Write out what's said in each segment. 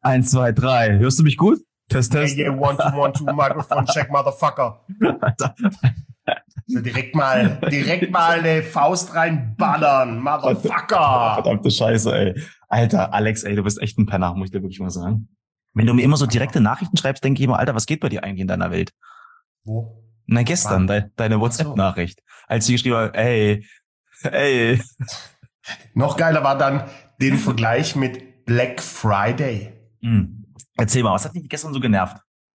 Eins, zwei, drei. Hörst du mich gut? Test, Yeah, test. yeah, one, two, Microphone check, Motherfucker. Alter, So direkt mal eine Faust reinballern, Motherfucker. verdammte Scheiße, ey. Alter, Alex, ey, du bist echt ein Penner, muss ich dir wirklich mal sagen. Wenn du mir immer so direkte Nachrichten schreibst, denke ich immer, Alter, was geht bei dir eigentlich in deiner Welt? Wo? Na, gestern, Wann? deine Ach so. WhatsApp-Nachricht, als sie geschrieben hat, ey. Noch geiler war dann den Vergleich mit Black Friday. Erzähl mal, was hat dich gestern so genervt?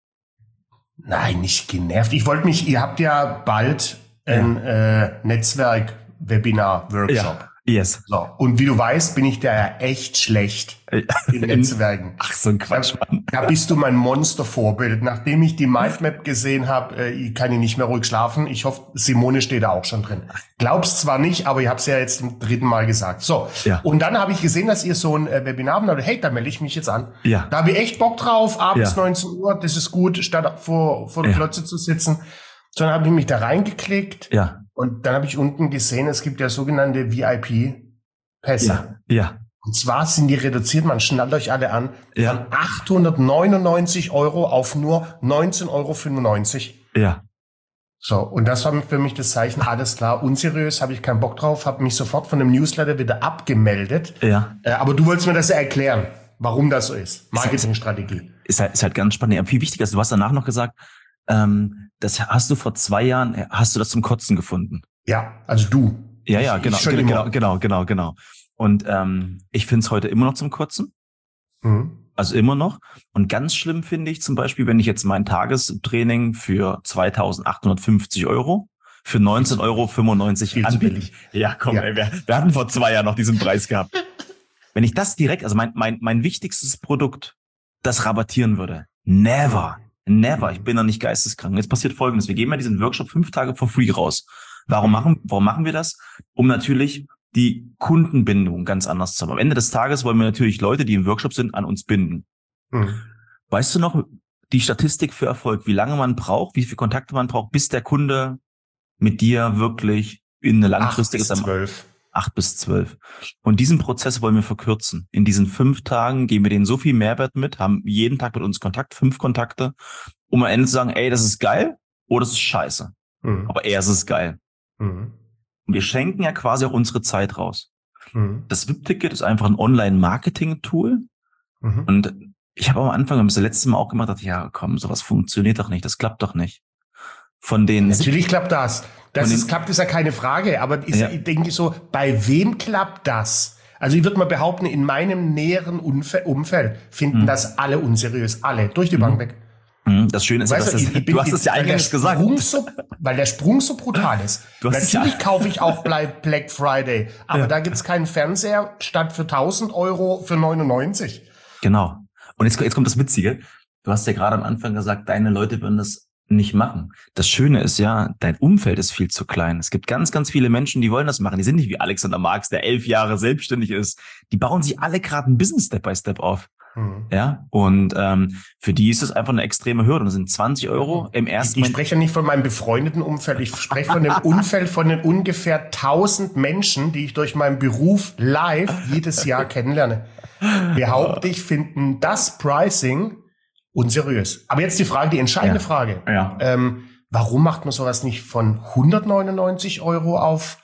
Nein, nicht genervt. Ihr habt ja bald ein Netzwerk-Webinar-Workshop. Yes. So. Und wie du weißt, bin ich da ja echt schlecht in Netzwerken. Ach, so ein Quatsch, Mann. Da bist du mein Monstervorbild. Nachdem ich die Mindmap gesehen habe, kann ich nicht mehr ruhig schlafen. Ich hoffe, Simone steht da auch schon drin. Glaubst zwar nicht, aber ich habe es ja jetzt zum dritten Mal gesagt. So, Ja. Und dann habe ich gesehen, dass ihr so ein Webinar habt. Hey, da melde ich mich jetzt an. Ja. Da habe ich echt Bock drauf, abends Ja. 19 Uhr. Das ist gut, statt vor der Ja. Glotze zu sitzen. So, dann habe ich mich da reingeklickt. Ja. Und dann habe ich unten gesehen, es gibt ja sogenannte VIP-Pässe. Ja. Und zwar sind die reduziert, man schnallt euch alle an, Ja. von 899 Euro auf nur 19,95 Euro. Ja. So, und das war für mich das Zeichen, alles klar, unseriös, habe ich keinen Bock drauf, habe mich sofort von dem Newsletter wieder abgemeldet. Ja. Aber du wolltest mir das ja erklären, warum das so ist. Marketingstrategie. Ist halt ganz spannend. Ja, viel wichtiger ist, du hast danach noch gesagt, das hast du vor 2 Jahren, hast du das zum Kotzen gefunden. Ja, also du. Ja, Ich genau, schon immer. genau. Und ich finde es heute immer noch zum Kotzen. Mhm. Also immer noch. Und ganz schlimm finde ich zum Beispiel, wenn ich jetzt mein Tagestraining für 2.850 Euro für 19,95 Euro Viel zu anbiete. billig. Ja, komm, Ja. ey, wir hatten vor 2 Jahren noch diesen Preis gehabt. Wenn ich das direkt, also mein wichtigstes Produkt, das rabattieren würde, never. Ich bin da nicht geisteskrank. Jetzt passiert Folgendes. Wir geben ja diesen Workshop 5 Tage for free raus. Warum machen wir das? Um natürlich die Kundenbindung ganz anders zu haben. Am Ende des Tages wollen wir natürlich Leute, die im Workshop sind, an uns binden. Mhm. Weißt du noch die Statistik für Erfolg, wie lange man braucht, wie viele Kontakte man braucht, bis der Kunde mit dir wirklich in eine langfristige 8 bis 12. 8 bis 12. Und diesen Prozess wollen wir verkürzen. In diesen 5 Tagen geben wir denen so viel Mehrwert mit, haben jeden Tag mit uns Kontakt, 5 Kontakte, um am Ende zu sagen, ey, das ist geil oder das ist scheiße. Mhm. Aber eher ist es geil. Mhm. Und wir schenken ja quasi auch unsere Zeit raus. Mhm. Das VIP-Ticket ist einfach ein Online-Marketing-Tool. Mhm. Und ich habe am Anfang, wir haben es das letzte Mal auch gemacht, dachte, ja komm, sowas funktioniert doch nicht, das klappt doch nicht. Von den Natürlich klappt das. Klappt ist ja keine Frage. Aber Ja. ich denke so, bei wem klappt das? Also ich würde mal behaupten, in meinem näheren Umfeld finden das alle unseriös. Alle. Durch die Bank weg. Das Schöne ist ja, Weißt dass du hast es ja weil der eingangs gesagt. Weil der Sprung so brutal ist. Du hast es Natürlich kaufe ich auch Black Friday. Aber Ja. da gibt's keinen Fernseher statt für 1.000 Euro für 99. Genau. Und jetzt kommt das Witzige. Du hast ja gerade am Anfang gesagt, deine Leute würden das nicht machen. Das Schöne ist ja, dein Umfeld ist viel zu klein. Es gibt ganz, ganz viele Menschen, die wollen das machen. Die sind nicht wie Alexander Marx, der 11 Jahre selbstständig ist. Die bauen sich alle gerade ein Business Step by Step auf. Ja, und für die ist es einfach eine extreme Hürde. Das sind 20 Euro im ersten Ich spreche ja nicht von meinem befreundeten Umfeld. Ich spreche von dem Umfeld von den ungefähr 1.000 Menschen, die ich durch meinen Beruf live jedes Jahr kennenlerne. Behaupte ich, finden das Pricing unseriös. Aber jetzt die entscheidende Frage. Ja. Warum macht man sowas nicht von 199 Euro auf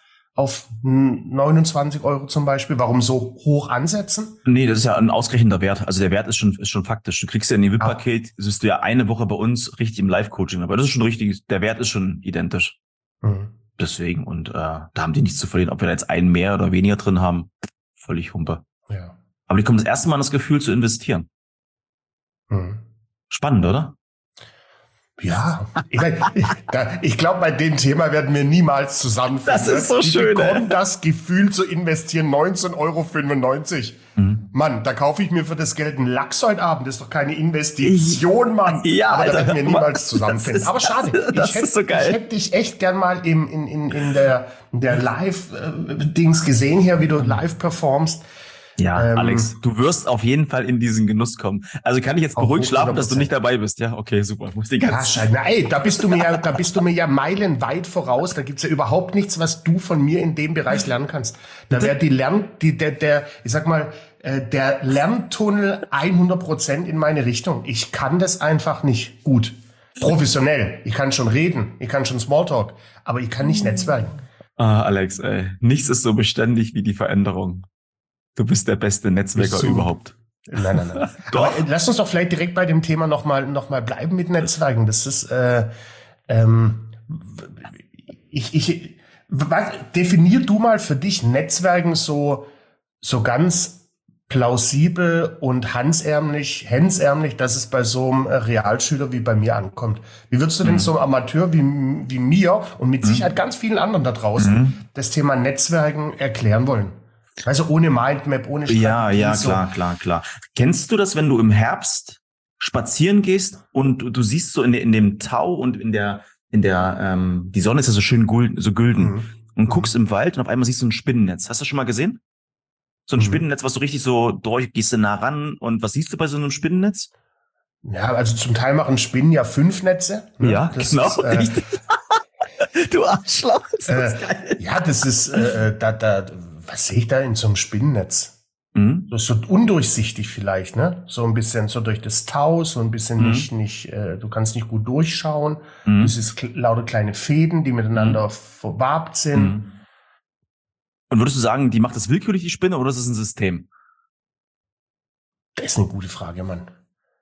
29 Euro zum Beispiel? Warum so hoch ansetzen? Nee, das ist ja ein ausgerechneter Wert. Also der Wert ist schon faktisch. Du kriegst ja in dem VIP-Paket, bist du ja eine Woche bei uns richtig im Live-Coaching. Aber das ist schon richtig, der Wert ist schon identisch. Deswegen, und da haben die nichts zu verlieren. Ob wir da jetzt einen mehr oder weniger drin haben, völlig Humpe. Ja. Aber die kommen das erste Mal an das Gefühl zu investieren. Spannend, oder? Ja, ich glaube, bei dem Thema werden wir niemals zusammenfinden. Das ist so schön, Die bekommen das Gefühl zu investieren, 19,95 Euro. Mann, da kaufe ich mir für das Geld einen Lachs heute Abend. Das ist doch keine Investition, Mann. Ja, aber da Alter, werden wir niemals zusammenfinden. Aber schade. Das ist so geil. Ich hätte dich echt gern mal in der Live-Dings gesehen hier, wie du live performst. Ja, Alex, du wirst auf jeden Fall in diesen Genuss kommen. Also kann ich jetzt beruhigt schlafen, dass du nicht dabei bist. Ja, okay, super. Muss die ganze Scheiße. Ey, da bist du mir ja meilenweit voraus. Da gibt's ja überhaupt nichts, was du von mir in dem Bereich lernen kannst. Da wäre der Lerntunnel 100% in meine Richtung. Ich kann das einfach nicht gut. Professionell. Ich kann schon reden. Ich kann schon Smalltalk. Aber ich kann nicht netzwerken. Ah, Alex, ey. Nichts ist so beständig wie die Veränderung. Du bist der beste Netzwerker überhaupt. Nein. Aber lass uns doch vielleicht direkt bei dem Thema noch mal bleiben mit Netzwerken. Das ist, definier du mal für dich Netzwerken so ganz plausibel und hemsärmlich, dass es bei so einem Realschüler wie bei mir ankommt. Wie würdest du denn so einem Amateur wie mir und mit Sicherheit ganz vielen anderen da draußen das Thema Netzwerken erklären wollen? Also ohne Mindmap, ohne Strategie. Ja, klar. Kennst du das, wenn du im Herbst spazieren gehst und du siehst so in dem Tau und die Sonne ist ja so schön gülden und guckst im Wald und auf einmal siehst du ein Spinnennetz. Hast du das schon mal gesehen? So ein Spinnennetz, was so richtig so gehst du nah ran und was siehst du bei so einem Spinnennetz? Ja, also zum Teil machen Spinnen ja 5 Netze. Ne? Ja, das genau. Ist, du Arschloch, ist das geil. Ja, das ist, was sehe ich da in so einem Spinnennetz? Das ist so undurchsichtig vielleicht, ne? So ein bisschen so durch das Tau, so ein bisschen nicht, du kannst nicht gut durchschauen. Das ist lauter kleine Fäden, die miteinander verwabt sind. Und würdest du sagen, die macht das willkürlich, die Spinne, oder ist es ein System? Das ist eine gute Frage, Mann.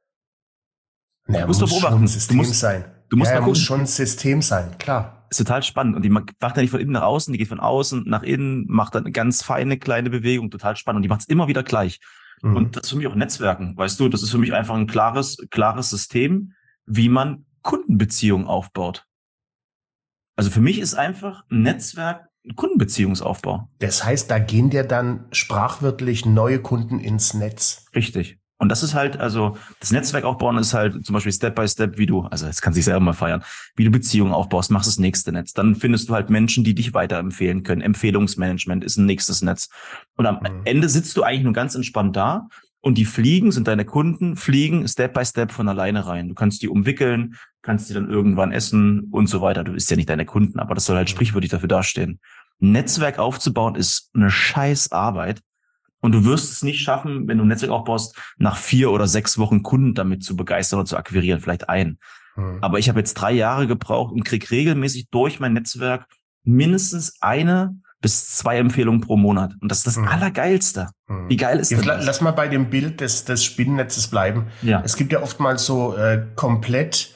Naja, muss schon ein System sein. Du musst mal gucken. Muss schon ein System sein, klar. Ist total spannend. Und die macht ja nicht von innen nach außen, die geht von außen nach innen, macht dann eine ganz feine, kleine Bewegung, total spannend. Und die macht es immer wieder gleich. Und das ist für mich auch Netzwerken, weißt du? Das ist für mich einfach ein klares System, wie man Kundenbeziehungen aufbaut. Also für mich ist einfach ein Netzwerk ein Kundenbeziehungsaufbau. Das heißt, da gehen dir dann sprachwörtlich neue Kunden ins Netz. Richtig. Und das ist halt, also das Netzwerk aufbauen ist halt zum Beispiel Step by Step, also jetzt kannst du dich selber mal feiern, wie du Beziehungen aufbaust, machst das nächste Netz. Dann findest du halt Menschen, die dich weiterempfehlen können. Empfehlungsmanagement ist ein nächstes Netz. Und am Ende sitzt du eigentlich nur ganz entspannt da und die sind deine Kunden, fliegen Step by Step von alleine rein. Du kannst die umwickeln, kannst die dann irgendwann essen und so weiter. Du bist ja nicht deine Kunden, aber das soll halt sprichwörtlich dafür dastehen. Ein Netzwerk aufzubauen ist eine scheiß Arbeit. Und du wirst es nicht schaffen, wenn du ein Netzwerk aufbaust, nach 4 oder 6 Wochen Kunden damit zu begeistern oder zu akquirieren, vielleicht einen. Aber ich habe jetzt 3 Jahre gebraucht und krieg regelmäßig durch mein Netzwerk mindestens 1 bis 2 Empfehlungen pro Monat. Und das ist das Allergeilste. Wie geil ist das? Lass mal bei dem Bild des Spinnennetzes bleiben. Ja. Es gibt ja oftmals so komplett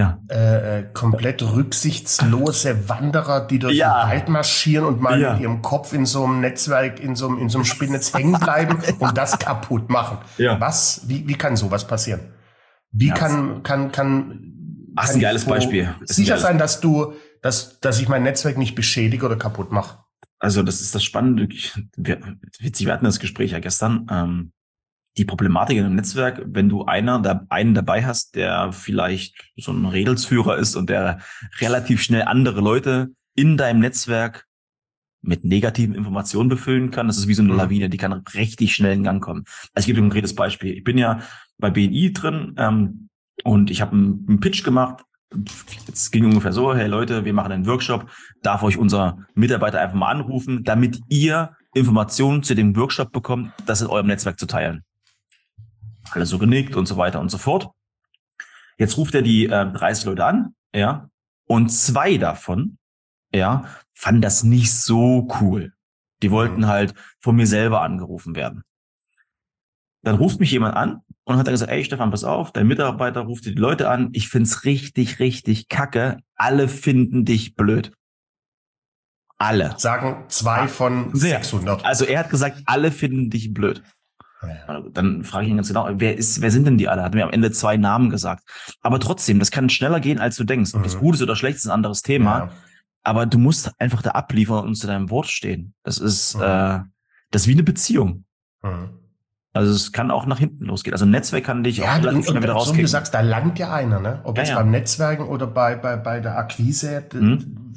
rücksichtslose Wanderer, die durch den Wald marschieren und mal mit ihrem Kopf in so einem Netzwerk, in so einem Spinnennetz hängen bleiben und das kaputt machen. Ja. Wie kann sowas passieren? Wie kann das ist ein geiles Beispiel. Sicher sein, dass ich mein Netzwerk nicht beschädige oder kaputt mache? Also das ist das Spannende. Wir hatten das Gespräch ja gestern. Die Problematik in einem Netzwerk, wenn du einen dabei hast, der vielleicht so ein Rädelsführer ist und der relativ schnell andere Leute in deinem Netzwerk mit negativen Informationen befüllen kann, das ist wie so eine Lawine, die kann richtig schnell in Gang kommen. Also ich gebe dir ein konkretes Beispiel. Ich bin ja bei BNI drin und ich habe einen Pitch gemacht. Es ging ungefähr so, hey Leute, wir machen einen Workshop, darf euch unser Mitarbeiter einfach mal anrufen, damit ihr Informationen zu dem Workshop bekommt, das in eurem Netzwerk zu teilen. Alle so genickt und so weiter und so fort. Jetzt ruft er die 30 Leute an, ja, und 2 davon, ja, fanden das nicht so cool. Die wollten halt von mir selber angerufen werden. Dann ruft mich jemand an und hat dann gesagt, ey Stefan, pass auf, dein Mitarbeiter ruft dir die Leute an, ich find's richtig, richtig kacke, alle finden dich blöd. Alle. Sagen 2 von 600. Also er hat gesagt, alle finden dich blöd. Ja. Dann frage ich ihn ganz genau, wer sind denn die alle? Hat mir am Ende 2 Namen gesagt. Aber trotzdem, das kann schneller gehen, als du denkst. Ob das Gutes oder schlecht ist ein anderes Thema. Ja. Aber du musst einfach da abliefern und zu deinem Wort stehen. Das ist, das ist wie eine Beziehung. Also es kann auch nach hinten losgehen. Also ein Netzwerk kann dich auch relativ schnell wieder rauskriegen. So wie du sagst, da langt ja einer, ne? Ob jetzt beim Netzwerken oder bei der Akquise.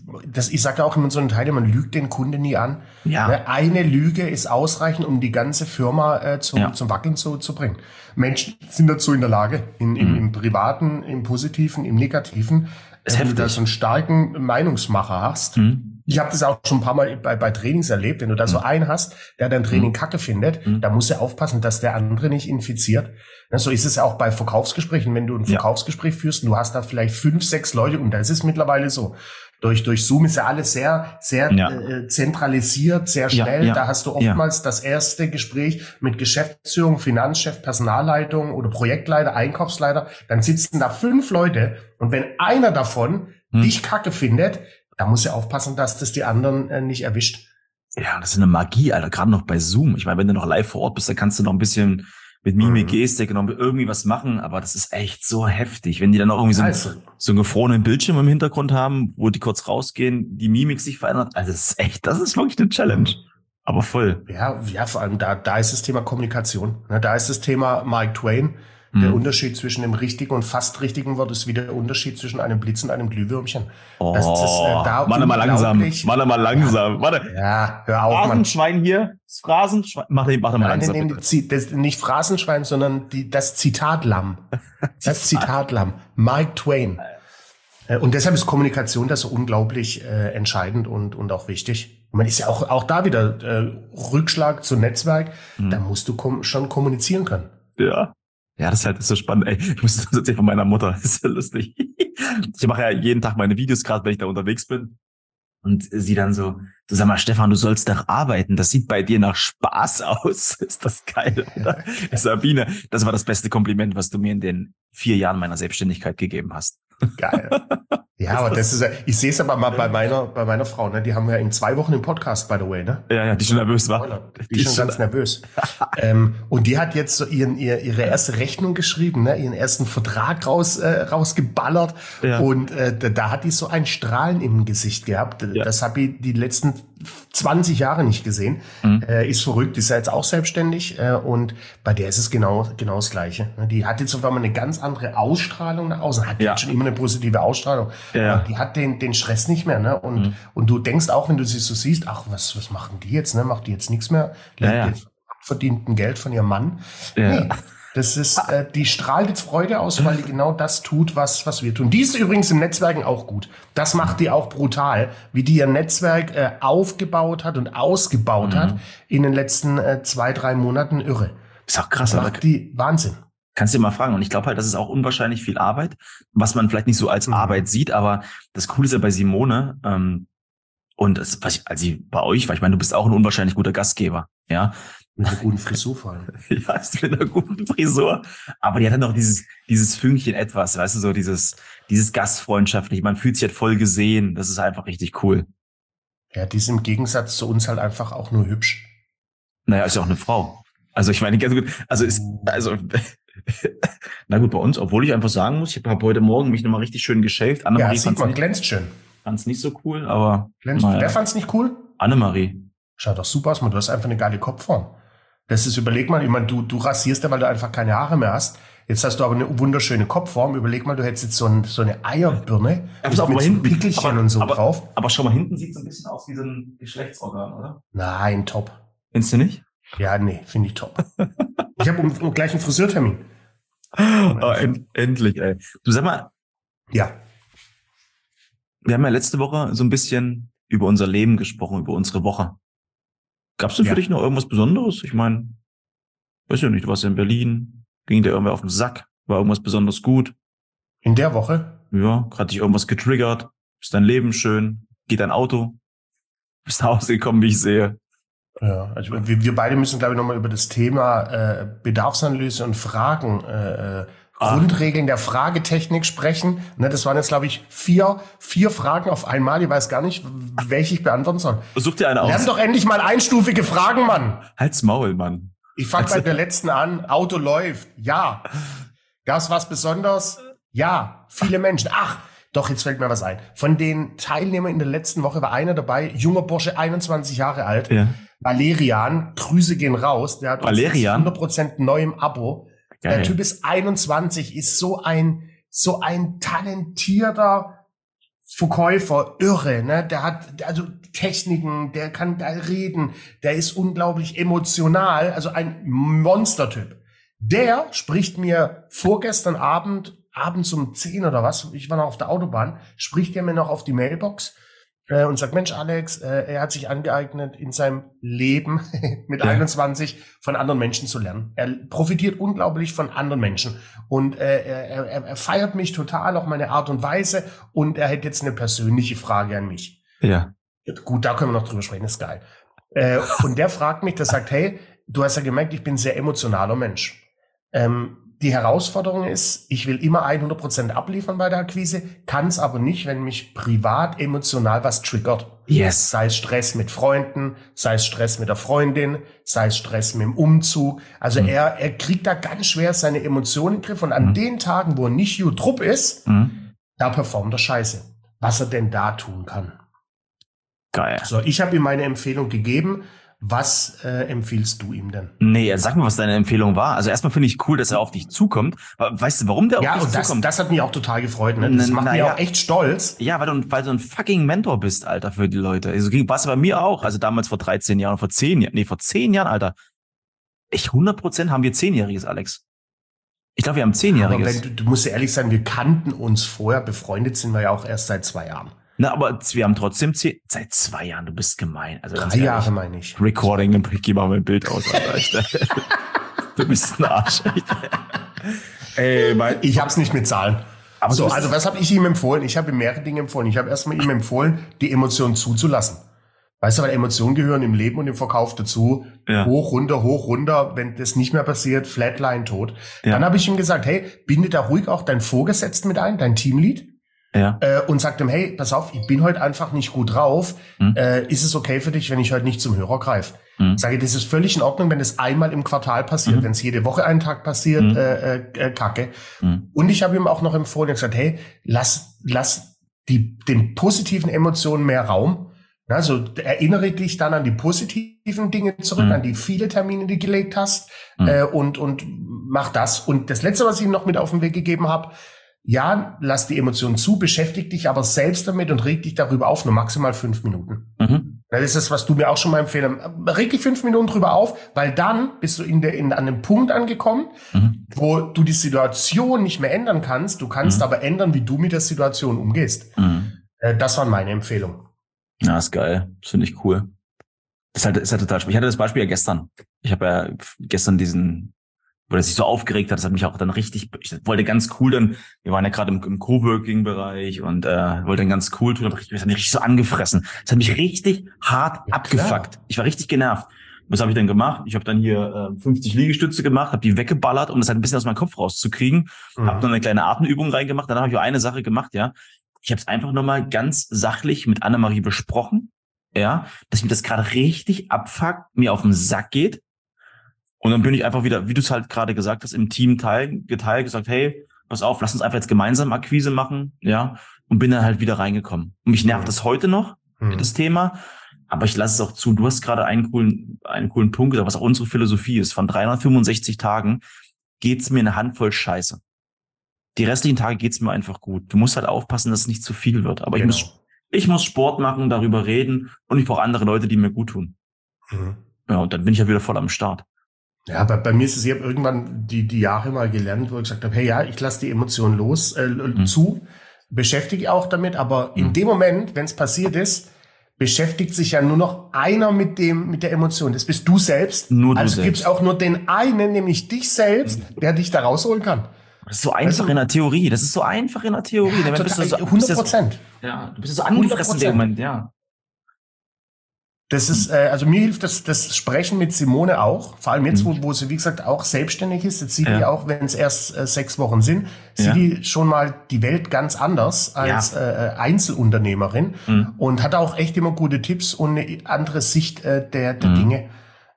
ich sage auch in unseren Teilen, man lügt den Kunden nie an. Ja. Ne, eine Lüge ist ausreichend, um die ganze Firma zum Wackeln zu bringen. Menschen sind dazu in der Lage, im Privaten, im Positiven, im Negativen, wenn du da so einen starken Meinungsmacher hast. Ich habe das auch schon ein paar Mal bei Trainings erlebt. Wenn du da so einen hast, der dein Training kacke findet, da musst du aufpassen, dass der andere nicht infiziert. Ja, so ist es ja auch bei Verkaufsgesprächen. Wenn du ein Verkaufsgespräch führst und du hast da vielleicht 5, 6 Leute, und das ist mittlerweile so. Durch Zoom ist ja alles sehr zentralisiert, sehr schnell. Da hast du oftmals das erste Gespräch mit Geschäftsführung, Finanzchef, Personalleitung oder Projektleiter, Einkaufsleiter. Dann sitzen da 5 Leute, und wenn einer davon dich kacke findet, da muss ja aufpassen, dass das die anderen nicht erwischt. Ja, das ist eine Magie, Alter, gerade noch bei Zoom. Ich meine, wenn du noch live vor Ort bist, dann kannst du noch ein bisschen mit Mimik, Gestik noch irgendwie was machen, aber das ist echt so heftig, wenn die dann noch irgendwie so einen gefrorenen Bildschirm im Hintergrund haben, wo die kurz rausgehen, die Mimik sich verändert. Also das ist wirklich eine Challenge. Aber voll. Ja, vor allem da ist das Thema Kommunikation. Da ist das Thema Mark Twain. Der Unterschied zwischen dem richtigen und fast richtigen Wort ist wie der Unterschied zwischen einem Blitz und einem Glühwürmchen. Das ist da Mach mal langsam. Warte. Ja, hör auf, Phrasenschwein hier. Das Phrasenschwein. Mach mal langsam. Das nicht Phrasenschwein, sondern das Zitatlamm. Das Zitatlamm. Mark Twain. Und deshalb ist Kommunikation das so unglaublich entscheidend und auch wichtig. Man ist ja auch da wieder Rückschlag zu Netzwerk. Da musst du schon kommunizieren können. Ja. Ja, das ist halt so spannend. Ey, ich muss das erzählen von meiner Mutter. Das ist ja lustig. Ich mache ja jeden Tag meine Videos, gerade wenn ich da unterwegs bin. Und sie dann so, du sag mal, Stefan, du sollst doch arbeiten. Das sieht bei dir nach Spaß aus. Ist das geil, oder? Sabine, das war das beste Kompliment, was du mir in den 4 Jahren meiner Selbstständigkeit gegeben hast. Geil. Ja, aber das ist ja, ich sehe es aber mal bei meiner Frau, ne? Die haben ja in 2 Wochen im Podcast, by the way, ne? Ja, die schon nervös war. Die ist schon ganz nervös. Und die hat jetzt so ihre erste Rechnung geschrieben, ne? Ihren ersten Vertrag rausgeballert. Ja. Und da hat die so ein Strahlen im Gesicht gehabt. Ja. Das habe ich die letzten 20 Jahre nicht gesehen. Ist verrückt, ist ja jetzt auch selbstständig. Und bei der ist es genau das Gleiche. Die hat jetzt auf einmal eine ganz andere Ausstrahlung nach außen. Hat jetzt schon immer eine positive Ausstrahlung. Ja. Die hat den Stress nicht mehr, ne? Und du denkst auch, wenn du sie so siehst, ach, was machen die jetzt, ne? Macht die jetzt nichts mehr? Jetzt verdienten Geld von ihrem Mann. Ja. Nee, das ist, die strahlt jetzt Freude aus, weil die genau das tut, was wir tun. Die ist übrigens im Netzwerken auch gut. Das macht die auch brutal, wie die ihr Netzwerk aufgebaut hat und ausgebaut hat in den letzten 2, 3 Monaten. Irre. Ist auch krass. Das macht die Wahnsinn. Kannst du dir mal fragen. Und ich glaube halt, das ist auch unwahrscheinlich viel Arbeit, was man vielleicht nicht so als Arbeit sieht. Aber das Coole ist ja bei Simone, und das, als sie bei euch war, ich meine, du bist auch ein unwahrscheinlich guter Gastgeber, ja. Mit einer guten Frisur vor allem. Ja, ist mit einer guten Frisur. Aber die hat dann noch dieses Fünkchen etwas, weißt du, so dieses Gastfreundschaftliche. Man fühlt sich halt voll gesehen. Das ist einfach richtig cool. Ja, die ist im Gegensatz zu uns halt einfach auch nur hübsch. Naja, ist ja auch eine Frau. Also ich meine, ganz gut, na gut, bei uns, obwohl ich einfach sagen muss, ich habe heute Morgen mich nochmal richtig schön geschäft. Annemarie sieht man, glänzt schön. Fand's nicht so cool, aber... Wer fand's nicht cool? Annemarie. Schaut doch super aus, man. Du hast einfach eine geile Kopfform. Überleg mal, ich meine, du rasierst ja, weil du einfach keine Haare mehr hast. Jetzt hast du aber eine wunderschöne Kopfform. Überleg mal, du hättest jetzt so eine Eierbirne mit so Pickelchen und so drauf. Aber schau mal, hinten sieht es ein bisschen aus wie so ein Geschlechtsorgan, oder? Nein, top. Findest du nicht? Ja, nee, finde ich top. Ich habe gleich einen Friseurtermin. Oh, endlich, ey. Du sag mal. Ja. Wir haben ja letzte Woche so ein bisschen über unser Leben gesprochen, über unsere Woche. Gab's denn für dich noch irgendwas Besonderes? Ich meine, weiß ja nicht, du warst ja in Berlin, ging dir irgendwer auf den Sack, war irgendwas besonders gut? In der Woche? Ja, hat dich irgendwas getriggert? Ist dein Leben schön? Geht dein Auto? Bist nach Hause gekommen, wie ich sehe? Ja, also wir beide müssen, glaube ich, nochmal über das Thema Bedarfsanalyse und Fragen, Grundregeln der Fragetechnik sprechen. Ne, das waren jetzt, glaube ich, vier Fragen auf einmal. Ich weiß gar nicht, welche ich beantworten soll. Such dir eine aus. Lern doch endlich mal einstufige Fragen, Mann. Halt's Maul, Mann. Ich fange bei der letzten an. Auto läuft. Ja. Gab's was Besonderes? Ja. Viele Menschen. Ach, doch, jetzt fällt mir was ein. Von den Teilnehmern in der letzten Woche war einer dabei, junger Bursche, 21 Jahre alt. Ja. Valerian, Grüße gehen raus. Der hat Valerian? 100% neu im Abo. Geil. Der Typ ist 21, ist so ein talentierter, Verkäufer, irre, ne? Der hat also Techniken, der kann da reden, der ist unglaublich emotional, also ein Monstertyp. Der spricht mir vorgestern abends um 10 oder was, ich war noch auf der Autobahn, spricht er mir noch auf die Mailbox und sagt, Mensch Alex, er hat sich angeeignet, in seinem Leben mit 21 von anderen Menschen zu lernen. Er profitiert unglaublich von anderen Menschen und er feiert mich total, auch meine Art und Weise, und er hätte jetzt eine persönliche Frage an mich. Ja. Gut, da können wir noch drüber sprechen, ist geil. Und der fragt mich, der sagt, hey, du hast ja gemerkt, ich bin ein sehr emotionaler Mensch. Die Herausforderung ist, ich will immer 100% abliefern bei der Akquise, kann es aber nicht, wenn mich privat emotional was triggert. Yes. Sei es Stress mit Freunden, sei es Stress mit der Freundin, sei es Stress mit dem Umzug. Also er kriegt da ganz schwer seine Emotionen in den Griff, und an den Tagen, wo er nicht Trupp ist, da performt er scheiße. Was er denn da tun kann. Geil. So, ich habe ihm meine Empfehlung gegeben. Was empfiehlst du ihm denn? Nee, sag mal, was deine Empfehlung war. Also erstmal finde ich cool, dass er auf dich zukommt. Weißt du, warum der auf dich zukommt? Das hat mich auch total gefreut. Ne? Das macht mich auch echt stolz. Ja, weil du ein fucking Mentor bist, Alter, für die Leute. Also warst du bei mir auch. Also damals vor 13 Jahren, vor 10 Jahren. Nee, vor 10 Jahren, Alter. 100% haben wir 10-Jähriges, Alex. Ich glaube, wir haben 10-Jähriges. Aber du musst ja ehrlich sein, wir kannten uns vorher. Befreundet sind wir ja auch erst seit 2 Jahren. Na, aber wir haben trotzdem seit 2 Jahren, du bist gemein. Also 3 Jahre meine ich. Recording im Picky, mach mal ein Bild aus, Alter. Du bist ein Arsch, echt. Ich hab's nicht mit Zahlen. Aber so, also was habe ich ihm empfohlen? Ich habe ihm mehrere Dinge empfohlen. Ich habe erstmal ihm empfohlen, die Emotionen zuzulassen. Weißt du, weil Emotionen gehören im Leben und im Verkauf dazu. Ja. Hoch, runter. Wenn das nicht mehr passiert, Flatline, tot. Ja. Dann habe ich ihm gesagt, hey, binde da ruhig auch deinen Vorgesetzten mit ein, dein Teamlead. Ja. Und sagt ihm, hey, pass auf, ich bin heute einfach nicht gut drauf. Ist es okay für dich, wenn ich heute nicht zum Hörer greife? Sage, das ist völlig in Ordnung, wenn es einmal im Quartal passiert. Wenn es jede Woche einen Tag passiert, kacke. Und ich habe ihm auch noch empfohlen, gesagt, hey, lass den positiven Emotionen mehr Raum. Also erinnere dich dann an die positiven Dinge zurück, an die viele Termine, die du gelegt hast, und mach das. Und das Letzte, was ich ihm noch mit auf den Weg gegeben habe, ja, lass die Emotionen zu, beschäftig dich aber selbst damit und reg dich darüber auf, nur maximal 5 Minuten. Das ist das, was du mir auch schon mal empfehlen. Reg dich 5 Minuten drüber auf, weil dann bist du an einem Punkt angekommen, wo du die Situation nicht mehr ändern kannst. Du kannst aber ändern, wie du mit der Situation umgehst. Das waren meine Empfehlungen. Ja, ist geil. Das finde ich cool. Ist halt total spannend. Ich hatte das Beispiel ja gestern. Ich habe ja gestern wo er sich so aufgeregt hat, das hat mich auch dann richtig, ich wollte ganz cool dann, wir waren ja gerade im Coworking-Bereich und wollte dann ganz cool tun, aber ich hat mich richtig so angefressen. Das hat mich richtig hart abgefuckt. Klar. Ich war richtig genervt. Was habe ich dann gemacht? Ich habe dann hier 50 Liegestütze gemacht, habe die weggeballert, um das halt ein bisschen aus meinem Kopf rauszukriegen. Habe dann eine kleine Atemübung reingemacht. Dann habe ich eine Sache gemacht, ja. Ich habe es einfach nochmal ganz sachlich mit Annemarie besprochen, ja, dass mir das gerade richtig abfuckt, mir auf den Sack geht. Und dann bin ich einfach wieder, wie du es halt gerade gesagt hast, im Team geteilt, gesagt, hey, pass auf, lass uns einfach jetzt gemeinsam Akquise machen, ja, und bin dann halt wieder reingekommen. Und mich nervt das heute noch, das Thema, aber ich lasse es auch zu. Du hast gerade einen coolen Punkt gesagt, was auch unsere Philosophie ist. Von 365 Tagen geht's mir eine Handvoll Scheiße. Die restlichen Tage geht's mir einfach gut. Du musst halt aufpassen, dass es nicht zu viel wird. Aber genau. ich muss Sport machen, darüber reden, und ich brauche andere Leute, die mir gut tun. Ja, und dann bin ich ja wieder voll am Start. Ja, bei mir ist es, ich habe irgendwann die Jahre mal gelernt, wo ich gesagt habe, hey, ja, ich lasse die Emotionen zu, beschäftige auch damit, aber in dem Moment, wenn es passiert ist, beschäftigt sich ja nur noch einer mit der Emotion. Das bist du selbst. Also gibt es auch nur den einen, nämlich dich selbst, der dich da rausholen kann. Das ist so einfach in der Theorie. Ja, total, 100%. Ja, du bist so angefressen in dem Moment, ja. Das ist, also mir hilft das Sprechen mit Simone auch, vor allem jetzt, wo sie, wie gesagt, auch selbstständig ist. Jetzt sieht die auch, wenn es erst 6 Wochen sind, sieht die schon mal die Welt ganz anders als Einzelunternehmerin und hat auch echt immer gute Tipps und eine andere Sicht der Dinge.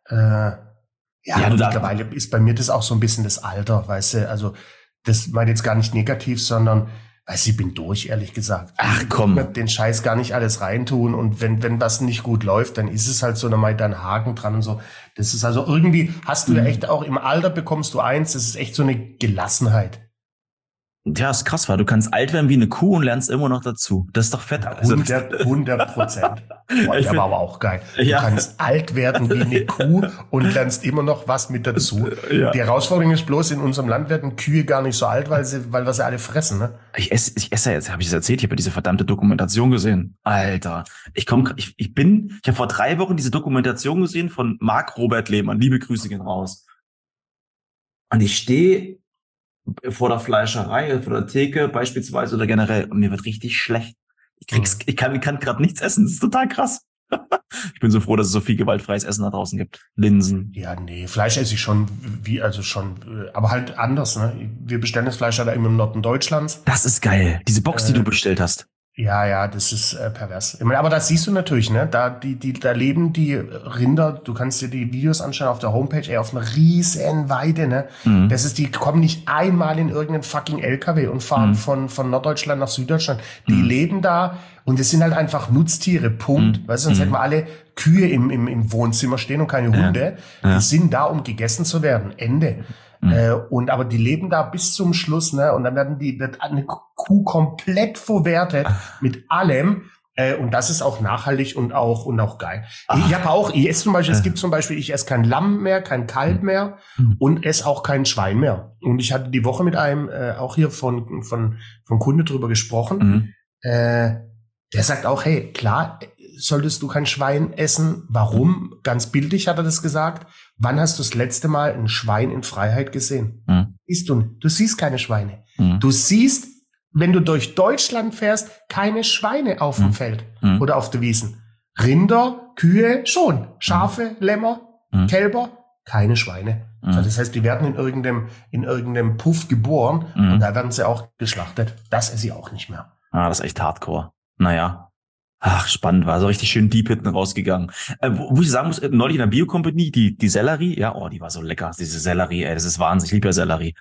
Mittlerweile ist bei mir das auch so ein bisschen das Alter, weißt du, also das meint jetzt gar nicht negativ, sondern ich bin durch, ehrlich gesagt. Ach komm. Ich will den Scheiß gar nicht alles reintun, und wenn was nicht gut läuft, dann ist es halt so, dann mal da ein Haken dran und so. Das ist also irgendwie, hast du ja echt auch im Alter bekommst du eins, das ist echt so eine Gelassenheit. Ja, ist krass, weil du kannst alt werden wie eine Kuh und lernst immer noch dazu. Das ist doch fett. 100%. Ich Der war aber auch geil. Du Ja. kannst alt werden wie eine Kuh und lernst immer noch was mit dazu. Ja. Die Herausforderung ist bloß, in unserem Land werden Kühe gar nicht so alt, weil wir sie alle fressen, ne? Ich esse ja jetzt, habe ich es erzählt, ich habe ja diese verdammte Dokumentation gesehen. Alter, ich habe vor 3 Wochen diese Dokumentation gesehen von Marc Robert Lehmann. Liebe Grüße gehen raus. Und ich stehe vor der Fleischerei, vor der Theke beispielsweise oder generell und mir wird richtig schlecht. Ich kann gerade nichts essen. Das ist total krass. Ich bin so froh, dass es so viel gewaltfreies Essen da draußen gibt. Linsen. Ja, nee, Fleisch esse ich schon, aber halt anders, ne? Wir bestellen das Fleisch halt immer im Norden Deutschlands. Das ist geil. Diese Box, die du bestellt hast. Ja, das ist pervers. Ich meine, aber das siehst du natürlich, ne? Da leben die Rinder, du kannst dir die Videos anschauen auf der Homepage, auf einer riesen Weide, ne? Mhm. Die kommen nicht einmal in irgendeinen fucking LKW und fahren von Norddeutschland nach Süddeutschland. Die leben da und es sind halt einfach Nutztiere, Punkt. Weißt du, sonst hätten wir alle Kühe im Wohnzimmer stehen und keine Hunde. Ja. Die sind da, um gegessen zu werden. Ende. Aber die leben da bis zum Schluss, ne? Und dann wird eine Kuh komplett verwertet mit allem. Und das ist auch nachhaltig und auch geil. Ich esse zum Beispiel, ich esse kein Lamm mehr, kein Kalb mehr und esse auch kein Schwein mehr. Und ich hatte die Woche mit einem, auch hier von Kunde drüber gesprochen. Der sagt auch, hey, klar, solltest du kein Schwein essen. Warum? Ganz bildlich hat er das gesagt. Wann hast du das letzte Mal ein Schwein in Freiheit gesehen? Du siehst keine Schweine. Du siehst, wenn du durch Deutschland fährst, keine Schweine auf dem Feld oder auf der Wiesen. Rinder, Kühe schon. Schafe, Lämmer, Kälber, keine Schweine. Also das heißt, die werden in irgendeinem Puff geboren und da werden sie auch geschlachtet. Das esse ich auch nicht mehr. Ah, das ist echt hardcore. Naja. Ach, spannend, war so richtig schön deep hinten rausgegangen. Wo ich sagen muss, neulich in der Bio-Company, die Sellerie, ja, die war so lecker, diese Sellerie, das ist Wahnsinn, ich liebe ja Sellerie.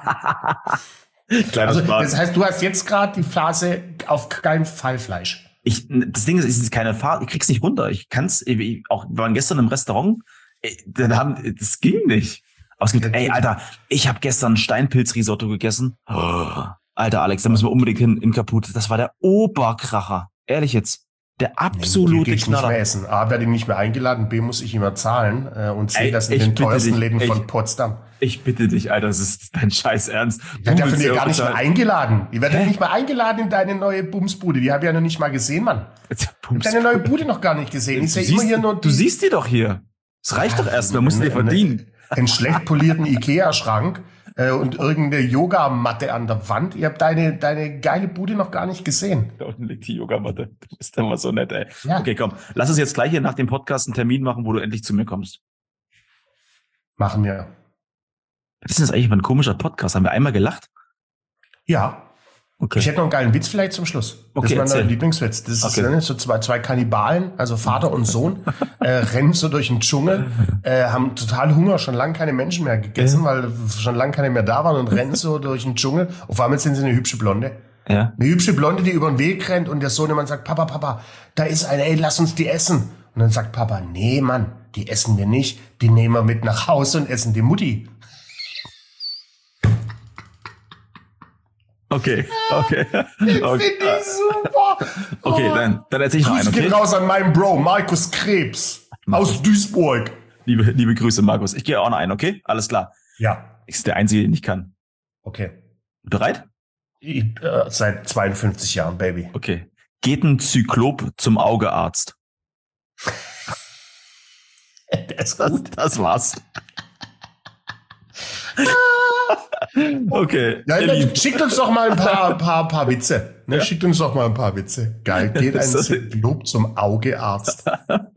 Also, das heißt, du hast jetzt gerade die Phase auf keinen Fall Fleisch. Das Ding ist, es ist keine Fahrt, ich krieg's nicht runter. Wir waren gestern im Restaurant, das ging nicht. Aber es gibt, Alter, ich habe gestern Steinpilzrisotto gegessen. Oh, Alter Alex, da müssen wir unbedingt hin in Kaput. Das war der Oberkracher. Ehrlich jetzt. Der absolute Knaller. Nicht mehr essen. A, werde ich nicht mehr eingeladen, B, muss ich immer zahlen und C, das in den teuersten Läden von Potsdam. Ich bitte dich, Alter, das ist dein Scheiß Ernst. Ich werde ja von dir gar nicht mehr eingeladen. Ich werde nicht mal eingeladen in deine neue Bumsbude. Die habe ich ja noch nicht mal gesehen, Mann. Ich habe deine neue Bude noch gar nicht gesehen. Ich sehe immer hier nur... Du siehst die doch hier. Das reicht doch erstmal, musst du dir verdienen. Einen schlecht polierten Ikea-Schrank und irgendeine Yogamatte an der Wand. Ich habe deine geile Bude noch gar nicht gesehen. Da unten liegt die Yogamatte. Du bist immer so nett, ey. Ja. Okay, komm. Lass uns jetzt gleich hier nach dem Podcast einen Termin machen, wo du endlich zu mir kommst. Machen wir. Was ist das eigentlich für ein komischer Podcast? Haben wir einmal gelacht? Ja. Okay. Ich hätte noch einen geilen Witz vielleicht zum Schluss. Okay, das ist mein Lieblingswitz. Das ist so zwei Kannibalen, also Vater und Sohn, rennen so durch den Dschungel, haben total Hunger, schon lange keine Menschen mehr gegessen, weil schon lange keine mehr da waren und rennen so durch den Dschungel. Auf einmal sind sie eine hübsche Blonde. Ja. Eine hübsche Blonde, die über den Weg rennt und der Sohnemann sagt, Papa, da ist eine, ey, lass uns die essen. Und dann sagt Papa, nee, Mann, die essen wir nicht, die nehmen wir mit nach Hause und essen die Mutti. Okay. Finde ich super. Okay, dann erzähl ich noch einen, Grüße okay? gehen raus an meinen Bro, Markus Krebs aus Duisburg. Liebe Grüße, Markus. Ich gehe auch noch einen, okay? Alles klar. Ja. Ich bin der Einzige, den ich kann. Okay. Bereit? Seit 52 Jahren, Baby. Okay. Geht ein Zyklop zum Augearzt? Der ist gut. Das war's. Okay. Ja, schickt uns doch mal ein paar Witze. Ne? Ja. Schickt uns doch mal ein paar Witze. Geil. Geht ein Zyklop zum Augearzt.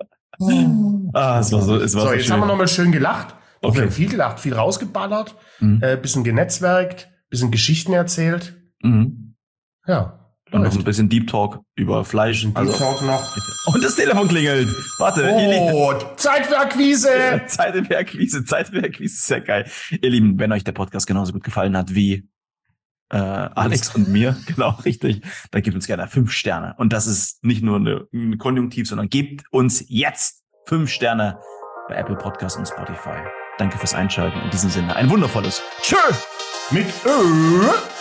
Es war so jetzt schön. haben wir nochmal schön gelacht. Okay. Wir haben viel gelacht, viel rausgeballert, bisschen genetzwerkt, bisschen Geschichten erzählt. Ja. Und noch ein bisschen Deep Talk über Fleisch. Deep Talk noch. Und das Telefon klingelt. Warte. Zeit für Akquise. Zeit für Akquise ist ja geil. Ihr Lieben, wenn euch der Podcast genauso gut gefallen hat wie Alex und mir, genau, richtig, dann gebt uns gerne 5 Sterne. Und das ist nicht nur ein Konjunktiv, sondern gebt uns jetzt 5 Sterne bei Apple Podcasts und Spotify. Danke fürs Einschalten. In diesem Sinne ein wundervolles Tschö mit Ö.